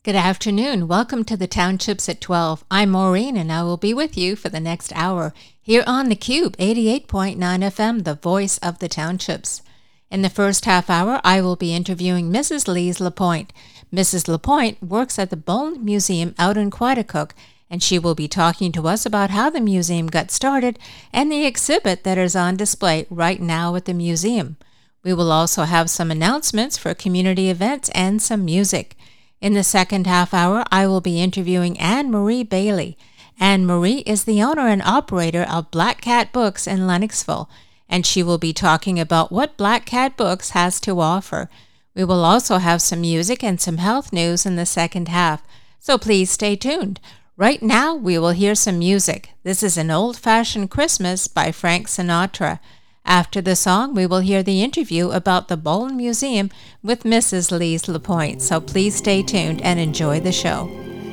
Good afternoon. Welcome to the Townships at 12. I'm Maureen, and I will be with you for the next hour here on the Cube 88.9 FM, the voice of the Townships. In the first half hour, I will be interviewing Mrs. Lise Lapointe. Mrs. Lapointe works at the Bone Museum out in Quaticook, and she will be talking to us about how the museum got started and the exhibit that is on display right now at the museum. We will also have some announcements for community events and some music. In the second half hour, I will be interviewing Anne Marie Bailey. Anne Marie is the owner and operator of Black Cat Books in Lennoxville, and she will be talking about what Black Cat Books has to offer. We will also have some music and some health news in the second half, so please stay tuned. Right now, we will hear some music. This is An Old-Fashioned Christmas by Frank Sinatra. After the song, we will hear the interview about the Bone Museum with Mrs. Lise Lapointe, so please stay tuned and enjoy the show.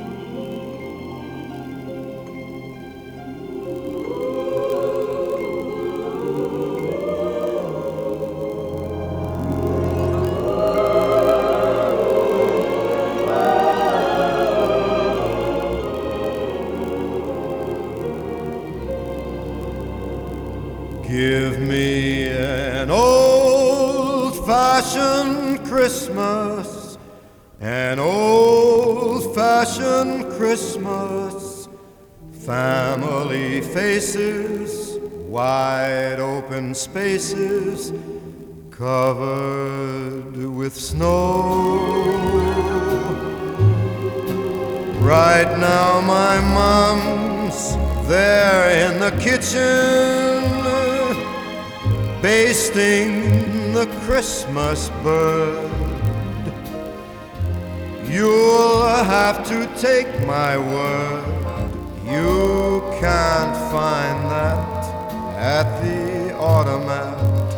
Give me an old-fashioned Christmas, an old-fashioned Christmas. Family faces, wide open spaces, covered with snow. Right now my mom's there in the kitchen, basting the Christmas bird. You'll have to take my word, you can't find that at the automat.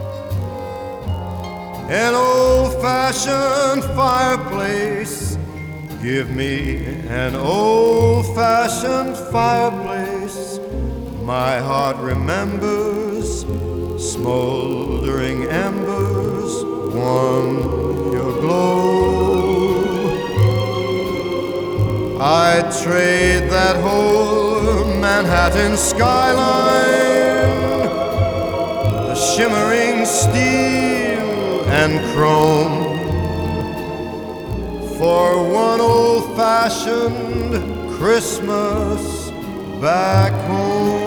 An old-fashioned fireplace, give me an old-fashioned fireplace. My heart remembers smoldering embers warm your glow. I'd trade that whole Manhattan skyline, the shimmering steel and chrome, for one old-fashioned Christmas back home.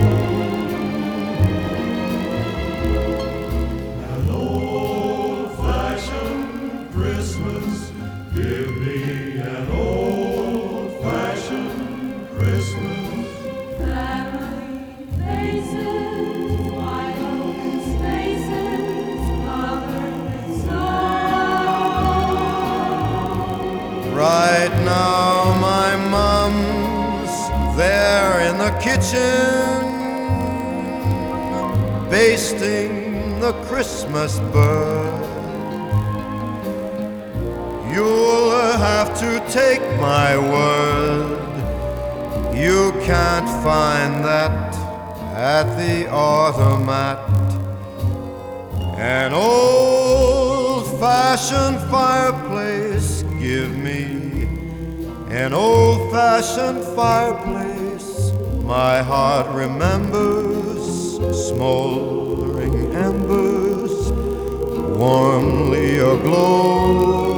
Right now my mom's there in the kitchen, basting the Christmas bird. You'll have to take my word, you can't find that at the automat. An old-fashioned fireplace, give me an old-fashioned fireplace. My heart remembers smoldering embers warmly aglow.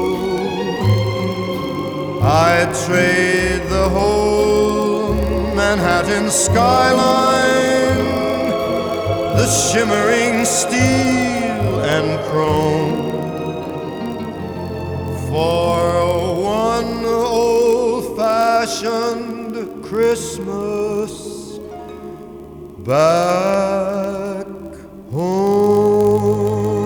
I'd trade the whole Manhattan skyline, the shimmering steel and chrome, for one old-fashioned Christmas back home.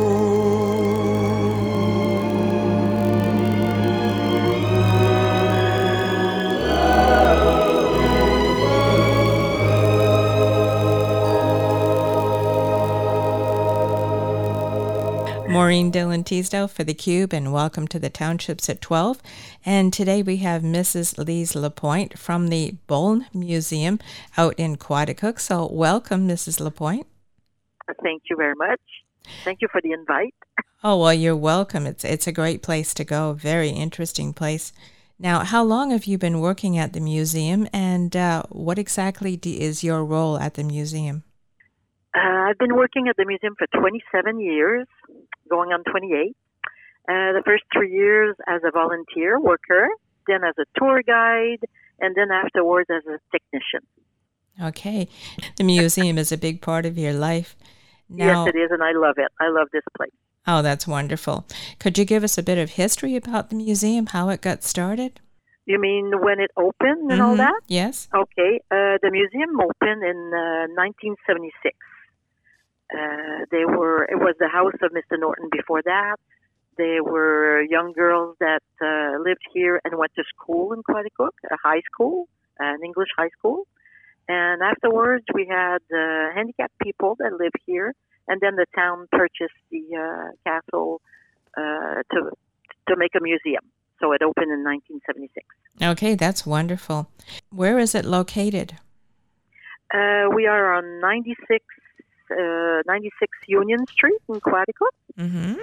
Maureen Dillon Teasdale for theCUBE, and welcome to the Townships at 12. And today we have Mrs. Lise Lapointe from the Bone Museum out in Quaticook. So welcome, Mrs. Lapointe. Thank you very much. Thank you for the invite. Oh, well, you're welcome. It's a great place to go. Very interesting place. Now, how long have you been working at the museum, and what exactly is your role at the museum? I've been working at the museum for 27 years, going on 28. The first 3 years as a volunteer worker, then as a tour guide, and then afterwards as a technician. Okay. The museum is a big part of your life. Now, Yes, it is, and I love it. I love this place. oh, that's wonderful. Could you give us a bit of history about the museum, how it got started? You mean when it opened and all that? Yes. Okay. The museum opened in 1976. It was the house of Mr. Norton before that. They were young girls that lived here and went to school in Quaticook, a high school, an English high school. And afterwards, we had handicapped people that live here. And then the town purchased the castle to make a museum. So it opened in 1976. Okay, that's wonderful. Where is it located? We are on 96 Union Street in Quaticook. Mm-hmm.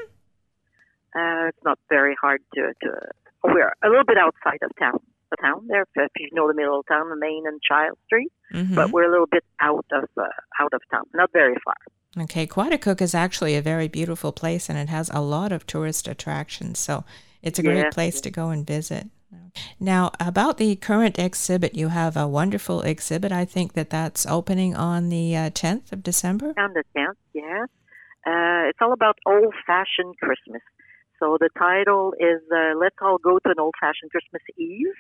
It's not very hard to. We're a little bit outside of town. The town there, if you know the middle of town, the Main and Child Street, but we're a little bit out of town, not very far. Okay, Quaticook is actually a very beautiful place, and it has a lot of tourist attractions, so it's a great place to go and visit. Now, about the current exhibit, you have a wonderful exhibit. I think that's opening on the 10th of December. On the 10th, yes. It's all about old-fashioned Christmas. So the title is Let's All Go to an Old-Fashioned Christmas Eve.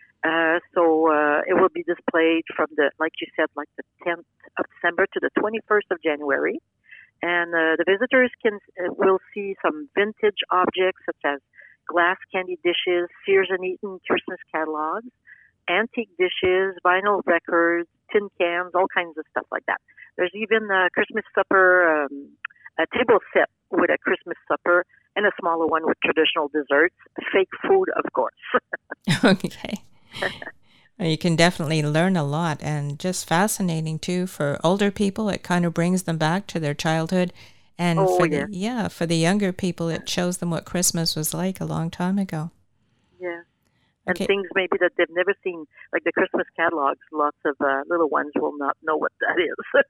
So it will be displayed from like you said, like the 10th of December to the 21st of January. And the visitors will see some vintage objects such as glass candy dishes, Sears and Eaton Christmas catalogs, antique dishes, vinyl records, tin cans, all kinds of stuff like that. There's even a Christmas supper, a table set with a Christmas supper, and a smaller one with traditional desserts, fake food, of course. Okay. Well, you can definitely learn a lot, and just fascinating too for older people. It kind of brings them back to their childhood, and for the younger people, it shows them what Christmas was like a long time ago. Yeah, and things maybe that they've never seen, like the Christmas catalogs. Lots of little ones will not know what that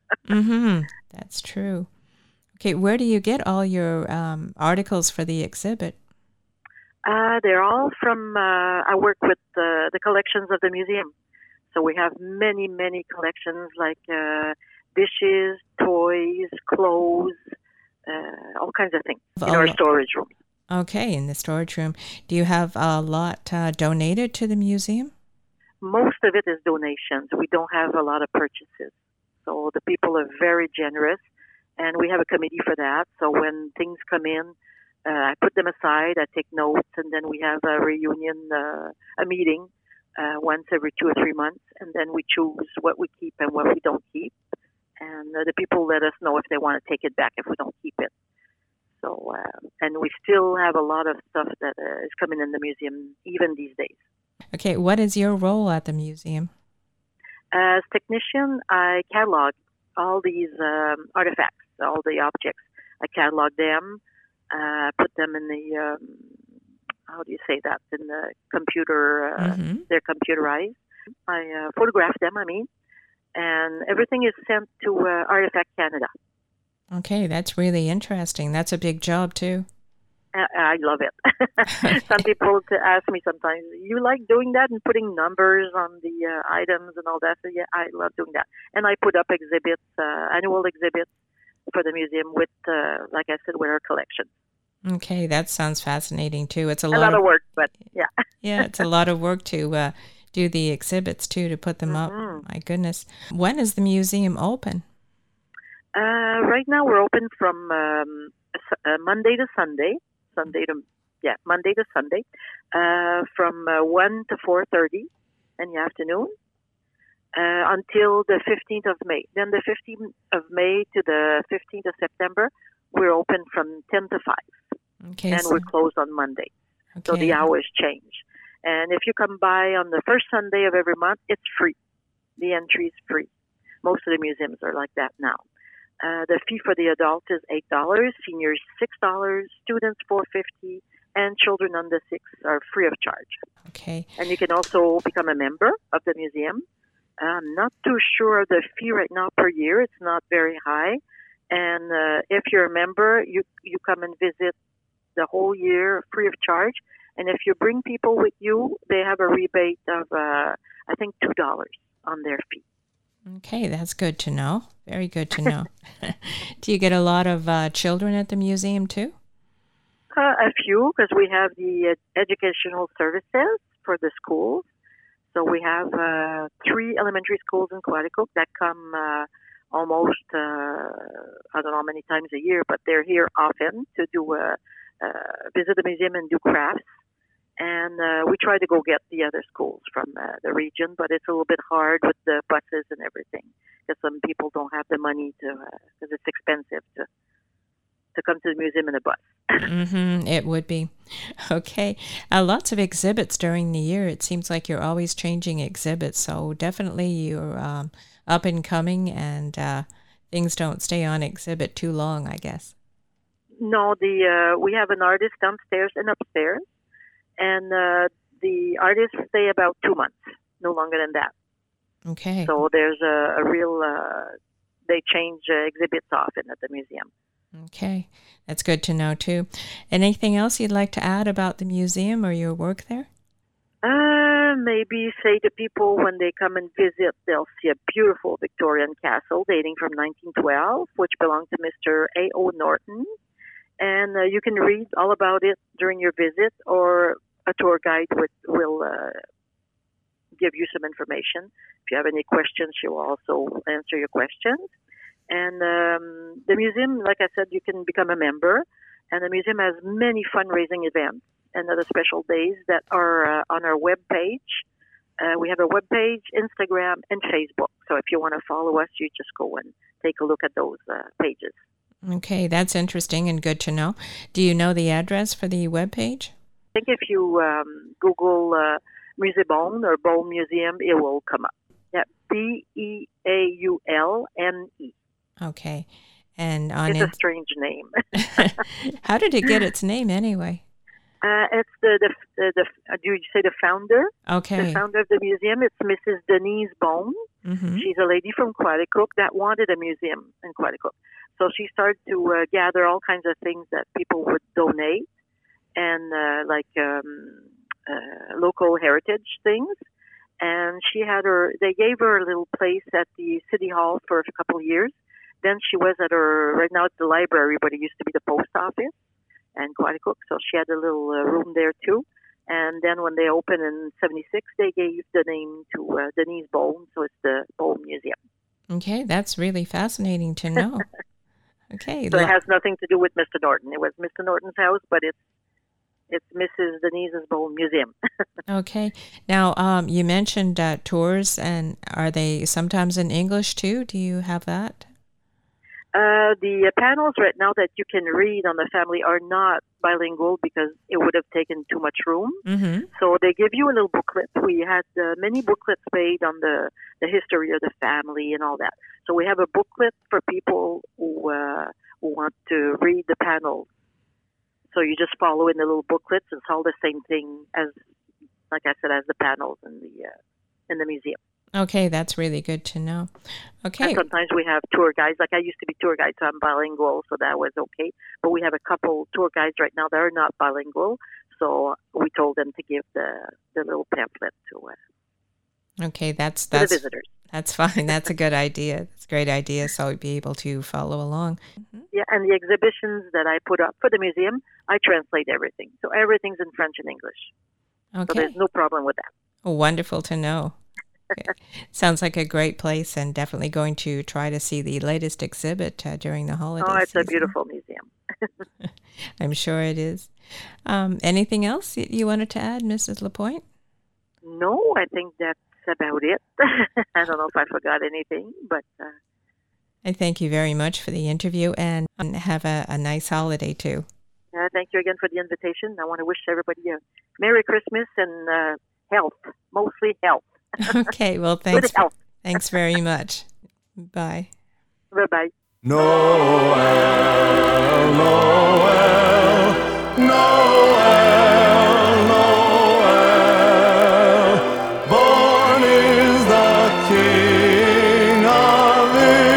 is. That's true. Okay, where do you get all your articles for the exhibit? They're all from, I work with the collections of the museum. So we have many, many collections like dishes, toys, clothes, all kinds of things in our storage room. Okay, in the storage room. Do you have a lot donated to the museum? Most of it is donations. We don't have a lot of purchases. So the people are very generous, and we have a committee for that. So when things come in, I put them aside, I take notes, and then we have a reunion, a meeting once every 2 or 3 months, and then we choose what we keep and what we don't keep. And the people let us know if they want to take it back if we don't keep it. So, and we still have a lot of stuff that is coming in the museum even these days. Okay, what is your role at the museum? As technician, I catalog all these artifacts, all the objects. I catalog them. Put them in the, how do you say that, in the computer, they're computerized. I photograph them, and everything is sent to Artifact Canada. Okay, that's really interesting. That's a big job, too. I love it. Some people ask me sometimes, you like doing that and putting numbers on the items and all that? So, yeah, I love doing that. And I put up exhibits, annual exhibits for the museum with, like I said, with our collection. Okay, that sounds fascinating too. It's a lot of work, but yeah. Yeah, it's a lot of work to do the exhibits too, to put them up. My goodness. When is the museum open? Right now we're open from Monday to Sunday. Monday to Sunday, from 1 to 4:30 in the afternoon. Until the 15th of May. Then the 15th of May to the 15th of September, we're open from 10 to 5. Okay. And we're closed on Monday. Okay. So the hours change. And if you come by on the first Sunday of every month, it's free. The entry is free. Most of the museums are like that now. The fee for the adult is $8, seniors $6, students $4.50, and children under 6 are free of charge. Okay. And you can also become a member of the museum. I'm not too sure of the fee right now per year. It's not very high. And if you're a member, you come and visit the whole year free of charge. And if you bring people with you, they have a rebate of, I think, $2 on their fee. Okay, that's good to know. Very good to know. Do you get a lot of children at the museum too? A few, because we have the educational services for the schools. So we have 3 elementary schools in Quaticook that come almost, I don't know how many times a year, but they're here often to do visit the museum and do crafts. And we try to go get the other schools from the region, but it's a little bit hard with the buses and everything, because some people don't have the money to, because it's expensive to come to the museum in a bus. It would be. Okay. Lots of exhibits during the year. It seems like you're always changing exhibits, so definitely you're up and coming, and things don't stay on exhibit too long, I guess. No, we have an artist downstairs and upstairs, and the artists stay about 2 months, no longer than that. Okay. So there's a real, they change exhibits often at the museum. Okay. That's good to know, too. Anything else you'd like to add about the museum or your work there? Maybe say to people when they come and visit, they'll see a beautiful Victorian castle dating from 1912, which belonged to Mr. A.O. Norton. And you can read all about it during your visit, or a tour guide will give you some information. If you have any questions, she will also answer your questions. And the museum, like I said, you can become a member. And the museum has many fundraising events and other special days that are on our webpage. We have a webpage, Instagram, and Facebook. So if you want to follow us, you just go and take a look at those pages. Okay, that's interesting and good to know. Do you know the address for the webpage? I think if you Google Musée Beaune or Beaune Museum, it will come up. Yeah, Beaulne. Okay. And on it's a strange name. How did it get its name anyway? It's the do you say the founder? Okay. The founder of the museum. It's Mrs. Denise Beaune. Mm-hmm. She's a lady from Quaticook that wanted a museum in Quaticook. So she started to gather all kinds of things that people would donate, and local heritage things. And they gave her a little place at the City Hall for a couple of years. Then she was right now it's the library, but it used to be the post office and Quaticook. So she had a little room there too. And then when they opened in 1976, they gave the name to Denise Beaune. So it's the Beaune Museum. Okay, that's really fascinating to know. Okay. So it has nothing to do with Mr. Norton. It was Mr. Norton's house, but it's Mrs. Denise's Beaune Museum. Okay. Now, you mentioned tours, and are they sometimes in English too? Do you have that? The panels right now that you can read on the family are not bilingual because it would have taken too much room. Mm-hmm. So they give you a little booklet. We had many booklets made on the history of the family and all that. So we have a booklet for people who want to read the panels. So you just follow in the little booklets. It's all the same thing as, like I said, as the panels in the museum. Okay, that's really good to know. Okay. And sometimes we have tour guides. Like I used to be tour guide, so I'm bilingual, so that was okay. But we have a couple tour guides right now that are not bilingual, so we told them to give the little pamphlet to okay, that's the visitors. That's fine. That's a good idea. That's a great idea, so we'd be able to follow along. Mm-hmm. Yeah, and the exhibitions that I put up for the museum, I translate everything. So everything's in French and English. Okay. So there's no problem with that. Oh, wonderful to know. Sounds like a great place, and definitely going to try to see the latest exhibit during the holiday season. season. A beautiful museum. I'm sure it is. Anything else you wanted to add, Mrs. Lapointe? No, I think that's about it. I don't know if I forgot anything, but... I thank you very much for the interview, and have a nice holiday, too. Thank you again for the invitation. I want to wish everybody a Merry Christmas and health, mostly health. Okay, well, thanks. Thanks very much. Bye. Bye-bye. Noel, Noel, Noel, Noel, born is the King of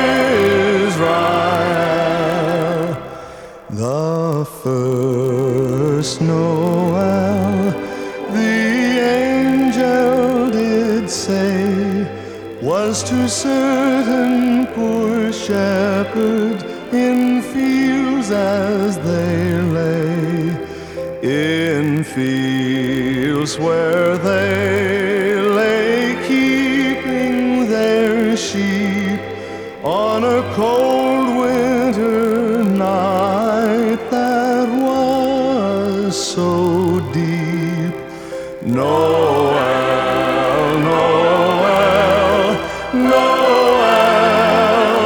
Israel. The first Noel, the angel did say, was to certain poor shepherds in fields as they lay, in fields where they lay keeping their sheep on a cold winter night that was so deep. Noel, Noel, Noel,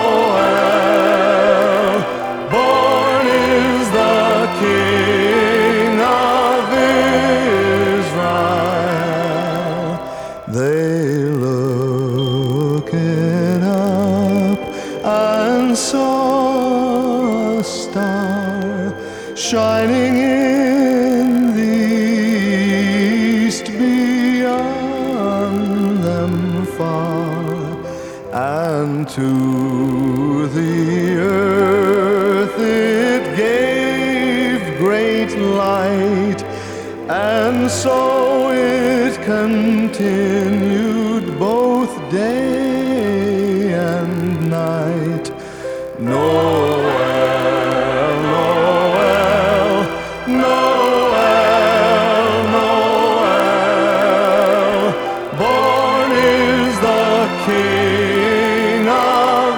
Noel, born is the King of Israel. They looked up and saw a star shining in the east beyond them far, and to the earth it gave great light, and so it continued both day and night. Noel, Noel, Noel, Noel, born is the King of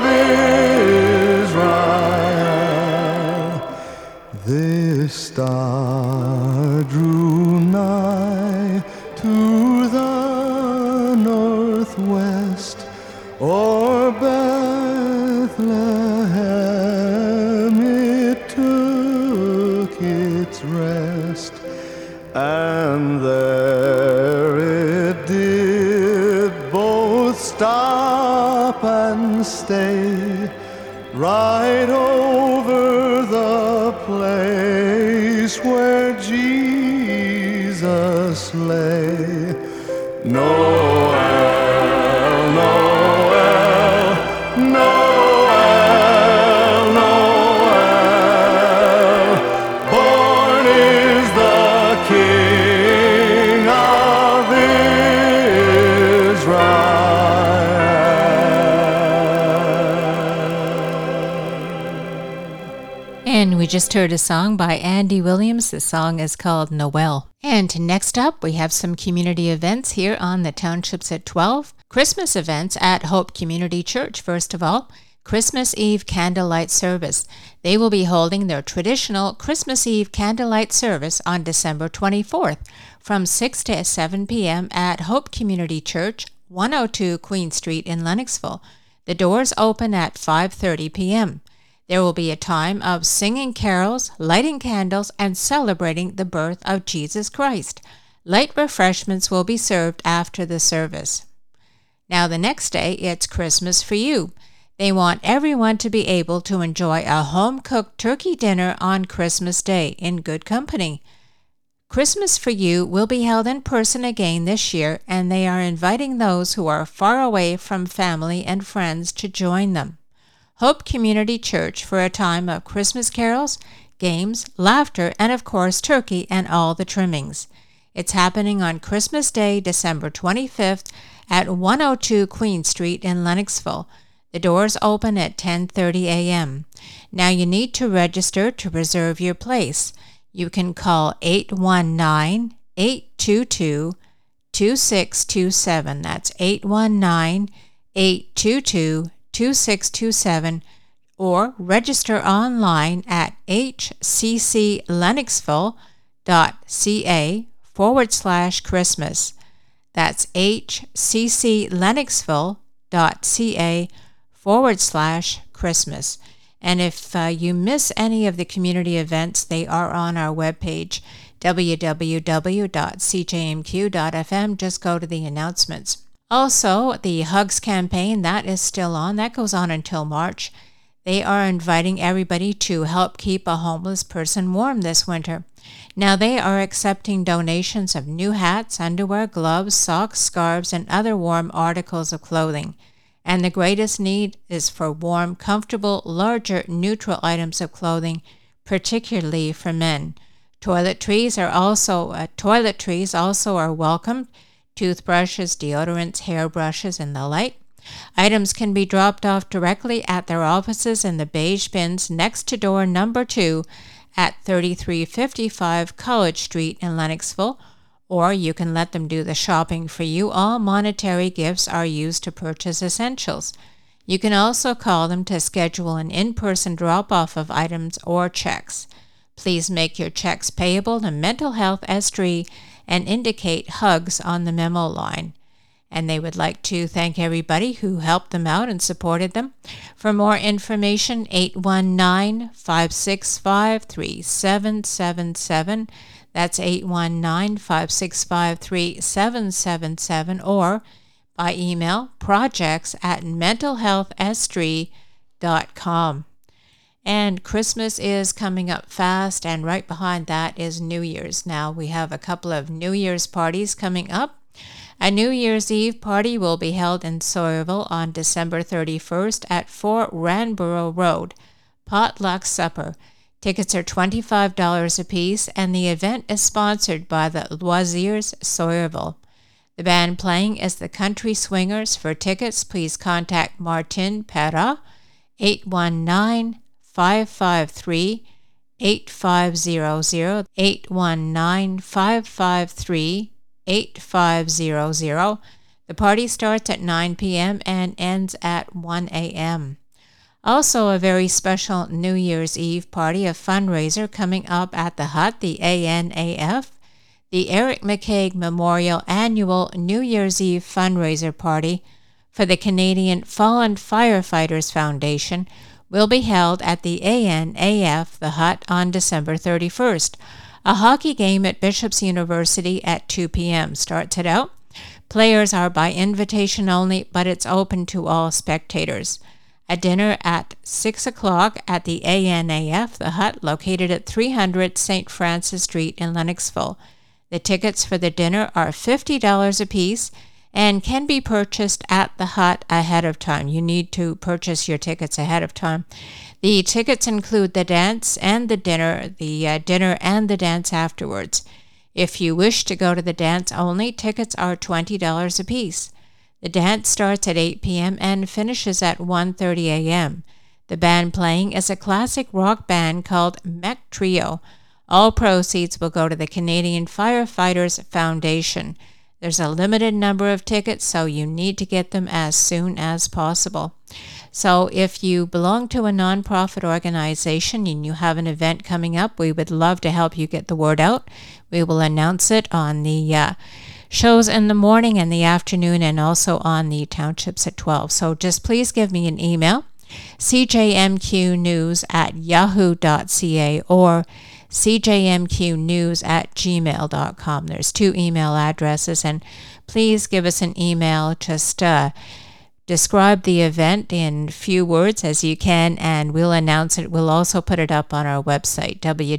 Israel. This star drew nigh to the northwest, o'er Bethlehem it took its rest, and there it did both stop and stay, right over the place where Jesus lay. Noel, Noel, Noel, Noel, born is the King of Israel. And we just heard a song by Andy Williams. The song is called Noel. And next up, we have some community events here on the Townships at 12. Christmas events at Hope Community Church, first of all. Christmas Eve Candlelight Service. They will be holding their traditional Christmas Eve Candlelight Service on December 24th from 6 to 7 p.m. at Hope Community Church, 102 Queen Street in Lennoxville. The doors open at 5:30 p.m. There will be a time of singing carols, lighting candles, and celebrating the birth of Jesus Christ. Light refreshments will be served after the service. Now the next day, it's Christmas for You. They want everyone to be able to enjoy a home-cooked turkey dinner on Christmas Day in good company. Christmas for You will be held in person again this year, and they are inviting those who are far away from family and friends to join them. Hope Community Church for a time of Christmas carols, games, laughter, and of course turkey and all the trimmings. It's happening on Christmas Day, December 25th at 102 Queen Street in Lennoxville. The doors open at 10:30 a.m. Now you need to register to reserve your place. You can call 819-822-2627. That's 819-822-2627, or register online at hcclennoxville.ca/Christmas. That's hcclennoxville.ca/Christmas. And if you miss any of the community events, they are on our webpage, www.cjmq.fm. Just go to the announcements. Also, the Hugs campaign, that is still on. That goes on until March. They are inviting everybody to help keep a homeless person warm this winter. Now, they are accepting donations of new hats, underwear, gloves, socks, scarves, and other warm articles of clothing. And the greatest need is for warm, comfortable, larger, neutral items of clothing, particularly for men. Toiletries also are welcome. Toothbrushes, deodorants, hairbrushes, and the like. Items can be dropped off directly at their offices in the beige bins next to door number 2 at 3355 College Street in Lennoxville, or you can let them do the shopping for you. All monetary gifts are used to purchase essentials. You can also call them to schedule an in-person drop-off of items or checks. Please make your checks payable to Mental Health Estrie and indicate HUGS on the memo line. And they would like to thank everybody who helped them out and supported them. For more information, 819-565-3777. That's 819-565-3777, or by email, projects@mentalhealthestrie.com. And Christmas is coming up fast, and right behind that is New Year's. Now, we have a couple of New Year's parties coming up. A New Year's Eve party will be held in Sawyerville on December 31st at 4 Ranborough Road. Potluck supper. Tickets are $25 apiece, and the event is sponsored by the Loisirs Sawyerville. The band playing is the Country Swingers. For tickets, please contact Martin Perra, 819-553-8500, 819-553-8500. The party starts at 9 p.m. and ends at 1 a.m. Also, a very special New Year's Eve party, a fundraiser coming up at the Hut, the ANAF, the Eric McCaig Memorial Annual New Year's Eve fundraiser party for the Canadian Fallen Firefighters Foundation will be held at the ANAF, the Hut, on December 31st. A hockey game at Bishop's University at 2 p.m. starts it out. Players are by invitation only, but it's open to all spectators. A dinner at 6 o'clock at the ANAF, the Hut, located at 300 St. Francis Street in Lennoxville. The tickets for the dinner are $50 apiece and can be purchased at the Hut ahead of time. You need to purchase your tickets ahead of time. The tickets include the dance and the dinner and the dance afterwards. If you wish to go to the dance only, tickets are $20 apiece. The dance starts at 8 p.m. and finishes at 1:30 a.m. The band playing is a classic rock band called Mech Trio. All proceeds will go to the Canadian Firefighters Foundation. There's a limited number of tickets, so you need to get them as soon as possible. So if you belong to a nonprofit organization and you have an event coming up, we would love to help you get the word out. We will announce it on the shows in the morning and the afternoon, and also on the Townships at 12. So just please give me an email, cjmqnews@yahoo.ca or cjmqnews@gmail.com. There's 2 email addresses, and please give us an email. Just describe the event in few words as you can, and we'll announce it. We'll also put it up on our website,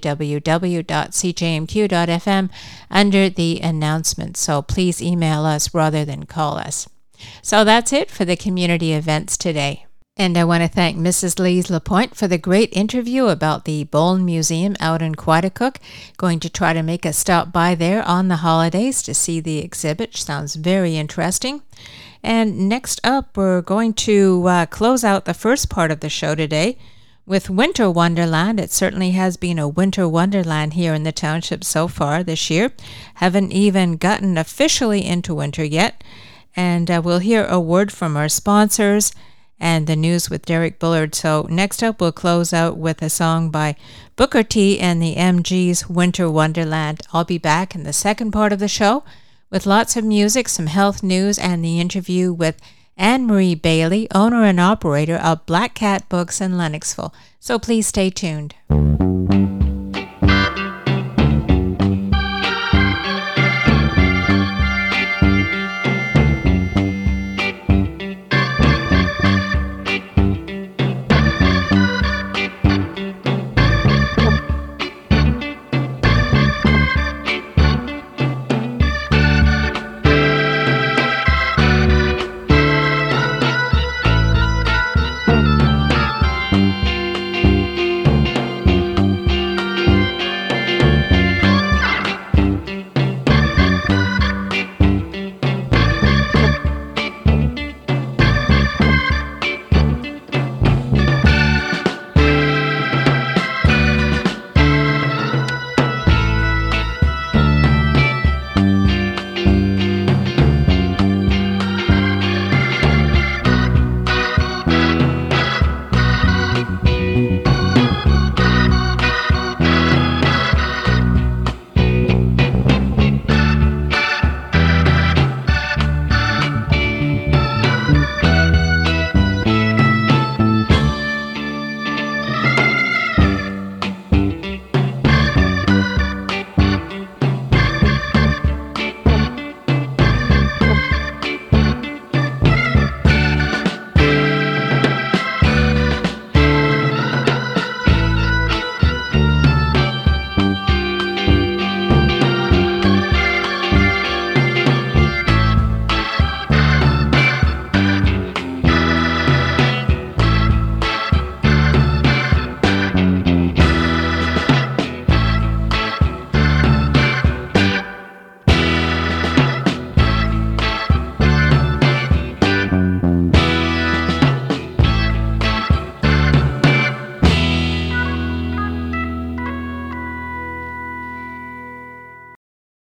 www.cjmq.fm, under the announcements. So please email us rather than call us. So that's it for the community events today. And I want to thank Mrs. Lise Lapointe for the great interview about the Bone Museum out in Quaticook. Going to try to make a stop by there on the holidays to see the exhibit. Sounds very interesting. And next up, we're going to close out the first part of the show today with Winter Wonderland. It certainly has been a winter wonderland here in the township so far this year. Haven't even gotten officially into winter yet. And we'll hear a word from our sponsors and the news with Derek Bullard. So next up, we'll close out with a song by Booker T and the MGs, Winter Wonderland. I'll be back in the second part of the show with lots of music, some health news, and the interview with Anne-Marie Bailey, owner and operator of Black Cat Books in Lennoxville. So please stay tuned.